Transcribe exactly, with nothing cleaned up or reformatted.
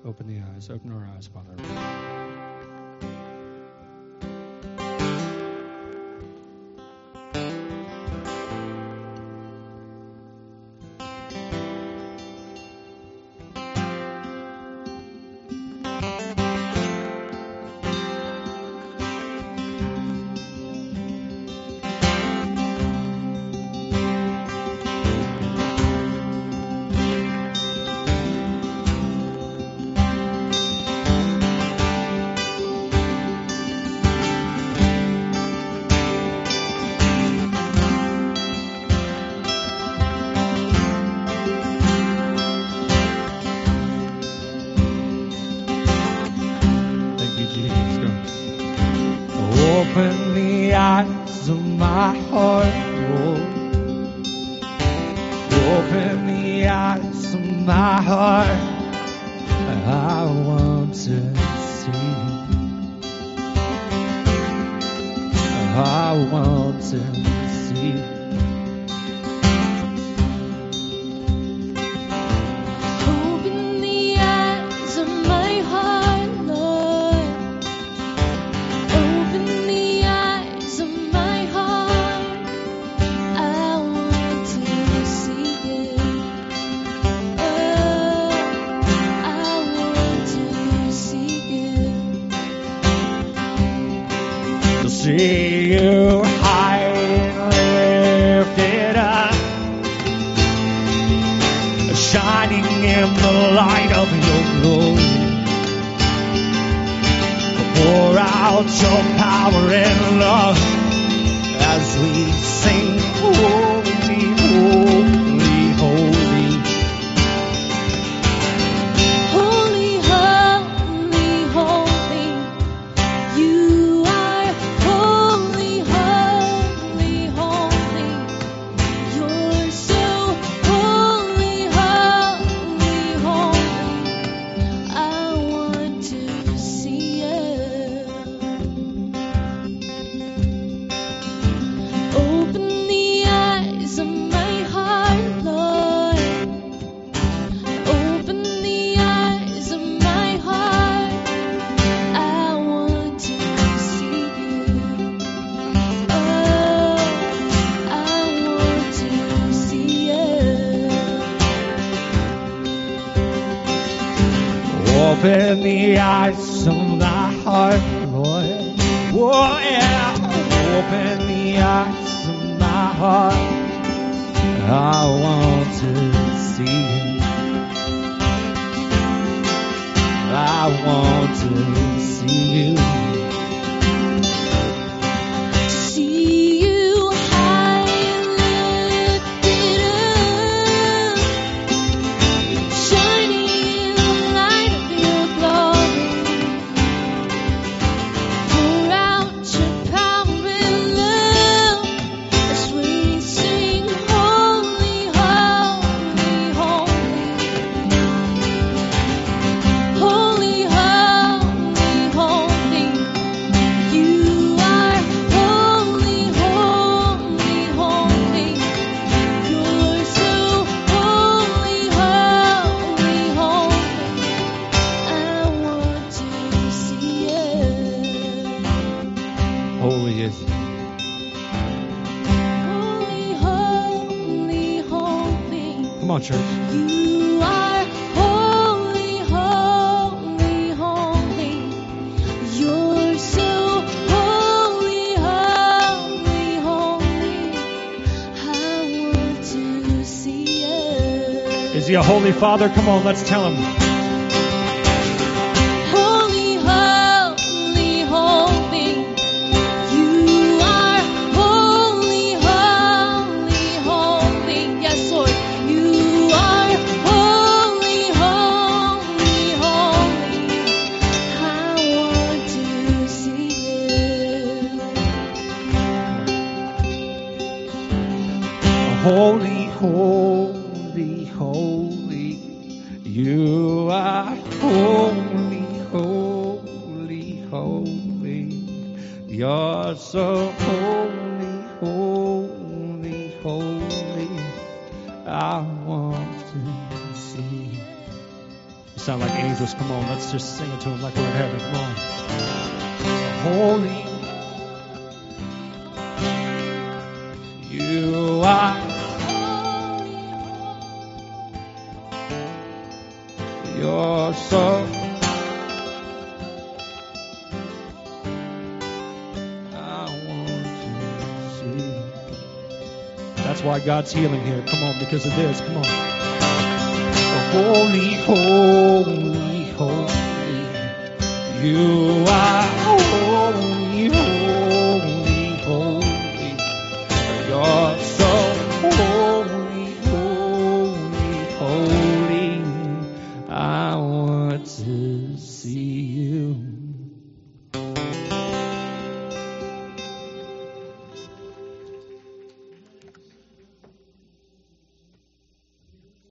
Open the eyes. Open our eyes, Father. Open the eyes of my heart, Lord. Open the eyes of my heart. I want to see. I want to see. Open the eyes of my heart, Lord. Open the eyes of my heart. I want to see you. Oh, I want to see you. To see you high and lifted up, shining in the light of your glory. Pour out your power and love as we sing, holy, holy, holy. Holy, holy, holy. You are holy, holy, holy. You're so holy, holy, holy. I want to see you. Open the eyes of my heart, Lord. Open the eyes of my heart. I want to see you. Oh, I want to see you. Open the eyes of my heart, Lord. Oh, yeah. Open the eyes of my heart. I want to see you. I want to see you. See you high and lifted up, shining in the light of your glory. Pour out your power and love as we sing, holy, holy, holy. Holy, holy, holy. You are holy, holy, holy. You're so holy, holy, holy. I want to see you. Holy is he. Holy, holy, holy. Come on, church. You are holy, holy, holy. You're so holy, holy, holy. I want to see you. Is he a holy father? Come on, let's tell him. Holy, holy, holy. You are holy, holy, holy. Yes, Lord. You are holy, holy, holy. I want to see you. Holy, holy, holy. You are holy, holy, holy. You're so holy, holy, holy. I want to see. sound like angels. Come on, let's just sing it to him like we're in heaven. Come on. Holy, you are your soul. I want to see. That's why God's healing here. Come on, because of this. Come on. Holy, holy, holy, you are holy, holy.